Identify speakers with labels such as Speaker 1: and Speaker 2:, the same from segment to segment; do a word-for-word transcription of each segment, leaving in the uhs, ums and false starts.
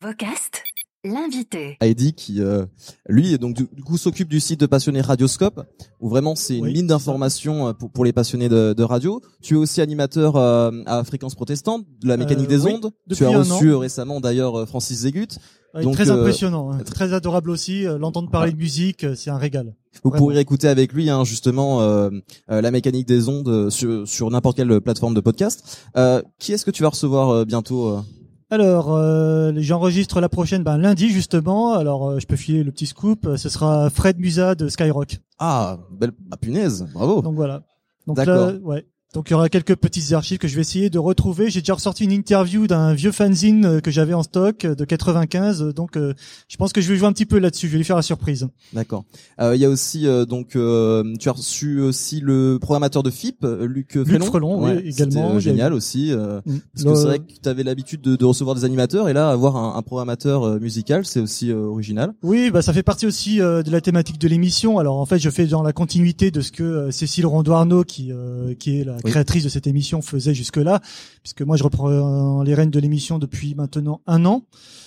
Speaker 1: Vocast, l'invité.
Speaker 2: Heidi qui, euh, lui, donc du, du coup, s'occupe du site de passionnés Radioscope, où vraiment c'est une
Speaker 3: Oui,
Speaker 2: mine d'informations pour, pour les passionnés de, de radio. Tu es aussi animateur euh, à Fréquence Protestante, de la mécanique
Speaker 3: Euh,
Speaker 2: des
Speaker 3: oui,
Speaker 2: ondes.
Speaker 3: depuis
Speaker 2: Tu as
Speaker 3: un
Speaker 2: reçu
Speaker 3: an.
Speaker 2: récemment d'ailleurs Francis Zégut.
Speaker 3: Ouais,
Speaker 2: Donc,
Speaker 3: très
Speaker 2: euh,
Speaker 3: impressionnant, hein, très adorable aussi. euh, L'entendre parler de musique, euh, c'est un régal.
Speaker 2: Vous
Speaker 3: Vraiment.
Speaker 2: pourrez écouter avec lui hein, justement euh, euh, la mécanique des ondes euh, sur, sur n'importe quelle plateforme de podcast. Euh, qui est-ce que tu vas recevoir euh, bientôt euh
Speaker 3: Alors, euh, j'enregistre la prochaine, ben lundi justement. Alors, euh, je peux filer le petit scoop. euh, Ce sera Fred Musa de Skyrock.
Speaker 2: Ah, belle, ah, punaise, bravo.
Speaker 3: Donc voilà. Donc
Speaker 2: D'accord.
Speaker 3: là, ouais. Donc il y aura quelques petites archives que je vais essayer de retrouver. J'ai déjà ressorti une interview d'un vieux fanzine euh, que j'avais en stock euh, de quatre-vingt-quinze. Donc euh, je pense que je vais jouer un petit peu là-dessus. Je vais lui faire la surprise.
Speaker 2: D'accord. Euh, Il y a aussi euh, donc euh, tu as reçu aussi le programmateur de F I P, euh, Luc Frelon.
Speaker 3: Luc Frelon, oui, également.
Speaker 2: C'était, euh,
Speaker 3: Il y a
Speaker 2: génial
Speaker 3: eu-
Speaker 2: aussi. Euh,
Speaker 3: Mm.
Speaker 2: parce que
Speaker 3: Le-
Speaker 2: c'est vrai que tu avais l'habitude de, de recevoir des animateurs et là avoir un, un programmateur euh, musical, c'est aussi euh, original.
Speaker 3: Oui, bah ça fait partie aussi euh, de la thématique de l'émission. Alors en fait, je fais dans la continuité de ce que euh, Cécile Rondeau-Arnaud, qui euh, qui est la
Speaker 2: Oui.
Speaker 3: créatrice de cette émission, faisait jusque-là, puisque moi je reprends euh, les rênes de l'émission depuis maintenant un an.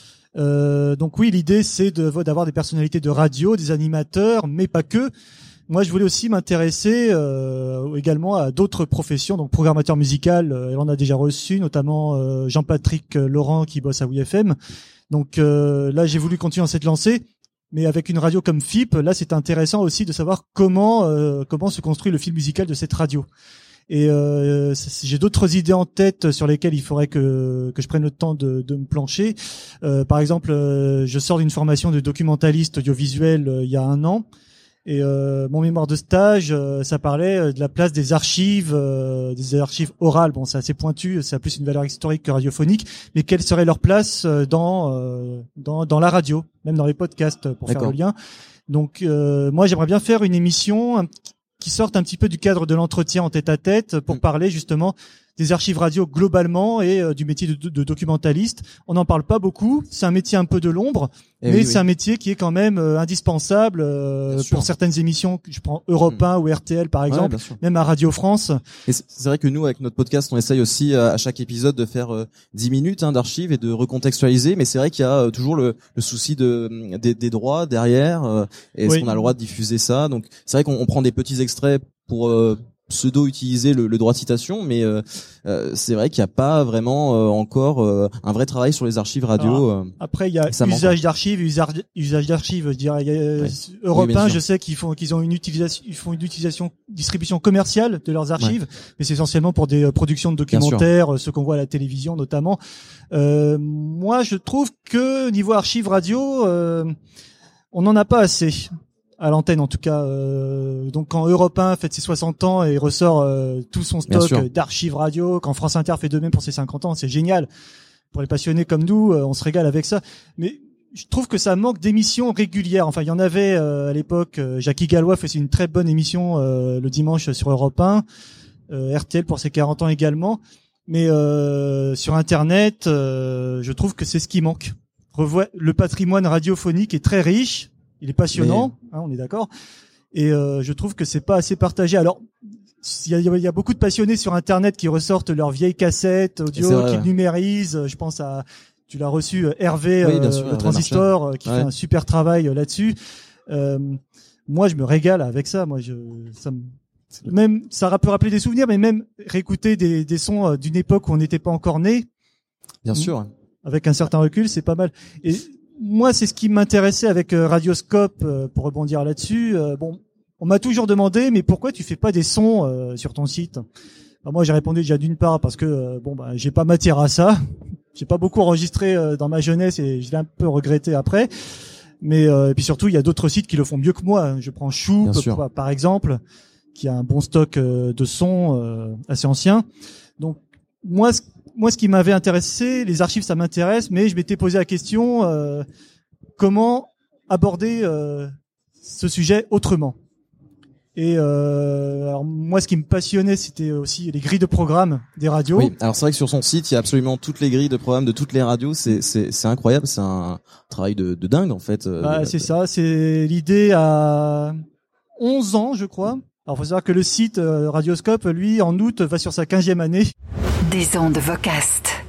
Speaker 3: Euh, donc oui, l'idée c'est de d'avoir des personnalités de radio, des animateurs, mais pas que. Moi, je voulais aussi m'intéresser euh, également à d'autres professions, donc programmateur musical. Euh, on a déjà reçu, notamment euh, Jean-Patrick Laurent qui bosse à W F M. Donc euh, là, j'ai voulu continuer dans cette lancée, mais avec une radio comme F I P, là, c'est intéressant aussi de savoir comment euh, comment se construit le fil musical de cette radio. Et euh, c'est- j'ai d'autres idées en tête sur lesquelles il faudrait que que je prenne le temps de, de me plancher. Euh, par exemple, euh, je sors d'une formation de documentaliste audiovisuel euh, il y a un an. Et euh, mon mémoire de stage, euh, ça parlait euh, de la place des archives, euh, des archives orales. Bon, c'est assez pointu, ça a plus une valeur historique que radiophonique. Mais quelle serait leur place euh, dans euh, dans dans la radio, même dans les podcasts, pour faire
Speaker 2: D'accord.
Speaker 3: le lien. Donc, euh, moi, j'aimerais bien faire une émission un- qui sorte un petit peu du cadre de l'entretien en tête-à-tête pour
Speaker 2: Mm.
Speaker 3: parler justement des archives radio globalement et euh, du métier de, de- de documentaliste. On n'en parle pas beaucoup. C'est un métier un peu de l'ombre.
Speaker 2: Eh
Speaker 3: Mais
Speaker 2: oui,
Speaker 3: c'est
Speaker 2: oui.
Speaker 3: un métier qui est quand même euh, indispensable euh,
Speaker 2: Bien sûr.
Speaker 3: pour certaines émissions. Je prends Europe un ou R T L par
Speaker 2: Ouais,
Speaker 3: exemple,
Speaker 2: bien sûr.
Speaker 3: même à Radio France.
Speaker 2: Et c'est c'est vrai que nous, avec notre podcast, on essaye aussi euh, à chaque épisode de faire euh, dix minutes hein, d'archives et de recontextualiser. Mais c'est vrai qu'il y a euh, toujours le, le souci de des, des droits derrière. Euh, et est-ce
Speaker 3: Oui.
Speaker 2: qu'on a le droit de diffuser ça? Donc c'est vrai qu'on on prend des petits extraits pour euh, pseudo utiliser le, le droit de citation, mais euh, euh, c'est vrai qu'il n'y a pas vraiment euh, encore euh, un vrai travail sur les archives radio. euh.
Speaker 3: Après, il y a
Speaker 2: Ça manque.
Speaker 3: usage d'archives, usage, usage d'archives. Je dirais, il y a,
Speaker 2: Ouais.
Speaker 3: Europe
Speaker 2: Oui, bien
Speaker 3: un,
Speaker 2: sûr.
Speaker 3: je sais qu'ils font, qu'ils ont une utilisation, ils font une utilisation, distribution commerciale de leurs archives, mais c'est essentiellement pour des euh, productions de
Speaker 2: Bien sûr.
Speaker 3: documentaires, euh, ceux qu'on voit à la télévision notamment. Euh, moi, je trouve que niveau archives radio, euh, on n'en a pas assez. À l'antenne en tout cas. Euh, donc quand Europe un fête ses soixante ans et ressort euh, tout son
Speaker 2: Bien
Speaker 3: stock
Speaker 2: sûr.
Speaker 3: euh, d'archives radio, quand France Inter fait de même pour ses cinquante ans, c'est génial. Pour les passionnés comme nous, euh, on se régale avec ça. Mais je trouve que ça manque d'émissions régulières. Enfin, il y en avait euh, à l'époque. euh, Jackie Gallois faisait une très bonne émission euh, le dimanche sur Europe un. Euh, R T L pour ses quarante ans également. Mais euh, sur Internet, euh, je trouve que c'est ce qui manque. Revois, le patrimoine radiophonique est très riche. Il est passionnant, hein, on est d'accord. Et euh, je trouve que c'est pas assez partagé. Alors, il y a, il y a beaucoup de passionnés sur Internet qui ressortent leurs vieilles cassettes audio,
Speaker 2: C'est vrai,
Speaker 3: qui
Speaker 2: ouais.
Speaker 3: numérisent. Je pense à, tu l'as reçu, euh, Hervé,
Speaker 2: Oui, bien
Speaker 3: euh,
Speaker 2: sûr, Hervé
Speaker 3: Transistor, euh, qui
Speaker 2: Ouais.
Speaker 3: fait un super travail euh, là-dessus. Euh, moi, je me régale avec ça. Moi, je, ça me, même, ça peut rappeler des souvenirs, mais même réécouter des, des sons euh, d'une époque où on n'était pas encore né,
Speaker 2: Bien
Speaker 3: Mm.
Speaker 2: sûr.
Speaker 3: avec un certain recul, c'est pas mal. Et moi, c'est ce qui m'intéressait avec euh, Radioscope, euh, pour rebondir là-dessus. Euh, bon, on m'a toujours demandé, mais pourquoi tu fais pas des sons euh, sur ton site? Alors moi, j'ai répondu déjà d'une part parce que euh, bon, bah, j'ai pas matière à ça. J'ai pas beaucoup enregistré euh, dans ma jeunesse et je l'ai un peu regretté après. Mais euh, et puis surtout, il y a d'autres sites qui le font mieux que moi. Je prends Choup,
Speaker 2: Bien sûr.
Speaker 3: par, par exemple, qui a un bon stock euh, de sons euh, assez anciens. Donc moi, ce moi, ce qui m'avait intéressé, les archives, ça m'intéresse, mais je m'étais posé la question euh, comment aborder euh, ce sujet autrement. Et euh, alors moi, ce qui me passionnait, c'était aussi les grilles de programme des radios.
Speaker 2: Oui. Alors c'est vrai que sur son site, il y a absolument toutes les grilles de programmes de toutes les radios. C'est c'est c'est incroyable. C'est un travail de, de dingue en fait. euh,
Speaker 3: Bah,
Speaker 2: de-
Speaker 3: c'est ça, c'est l'idée à onze ans, je crois. Alors, faut savoir que le site euh, Radioscope, lui, en août, va sur sa quinzième année.
Speaker 1: Des ondes Vocast.